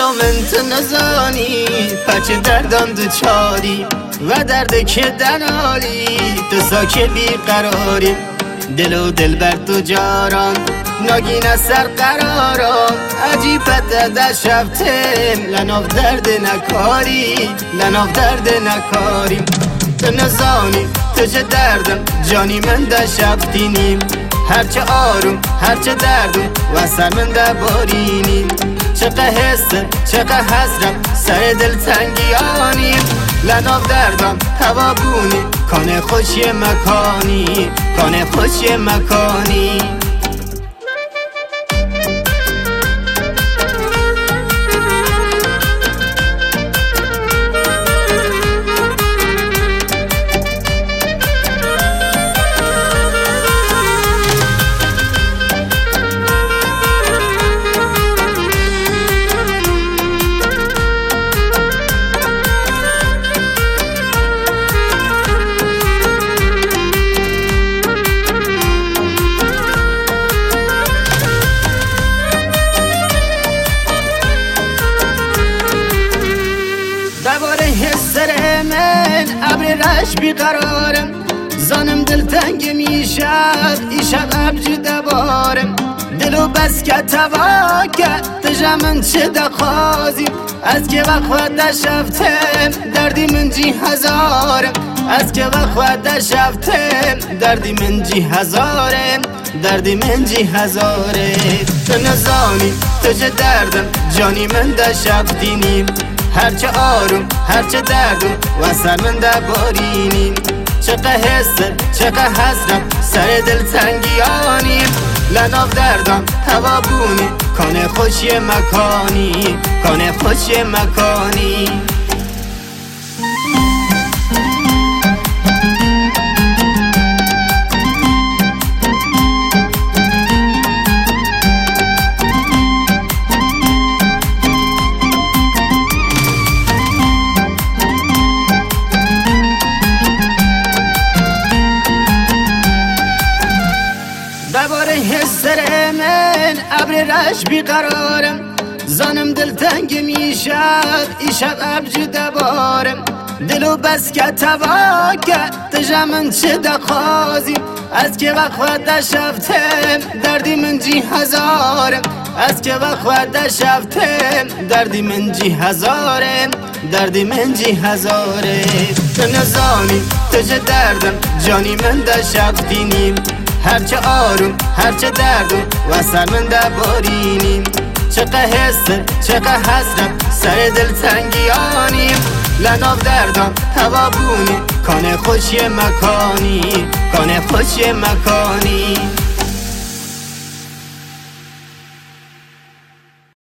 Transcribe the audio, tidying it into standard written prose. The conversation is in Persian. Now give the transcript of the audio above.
دلم انت نزانی پچه دردم دوچاری و درد که دنالی تو ساکه بیقراری دل و دل بر تو جاران ناگین از سر قرارم عجیبت در شفتم لناف درد نکاری لناف درد نکاریم تو نزانی تو چه دردم جانی من در شفتینیم هرچه آروم هرچه دردم و سر من در بارینیم چقه حسه چقه حسرم سر دل تنگیانیم لناف دردم هوابونی کانه خوشی مکانی کانه خوشی مکانی دواره حسر من ابر رش بیقرارم زانم دل تنگ میشد ایشب ابج دبارم دلو بس که تواکه تجمن چه دخوازیم از که وقت در شفتم دردی من جی هزارم از که وقت در شفتم دردی من جی هزارم دردی من جی هزاره تو نزانی تو چه دردم جانی من در شفتینیم هرچه آروم هرچه دردم و سر من در بارینیم چقه حسه چقه حسرم سر دل تنگیانیم لناف دردم هوابونی کانه خوشی مکانی کانه خوشی مکانی دواره حسر من ابر رش بیقرارم زانم دل تنگ میشد ایشب ابج دبارم دلو بس که تواکه تجمن چه دخوازیم از که وقت در شفتم دردی من جی هزارم از که وقت در شفتم دردی من جی هزارم دردی من جی هزاره تو نزانی تو چه دردم جانی من در شفتینیم هرچه آروم هرچه دردم و سر من در بارینیم چقه حسه چقه حسرم سر دل تنگیانیم لناف دردم هوابونی کانه خوشی مکانی کانه خوشی مکانی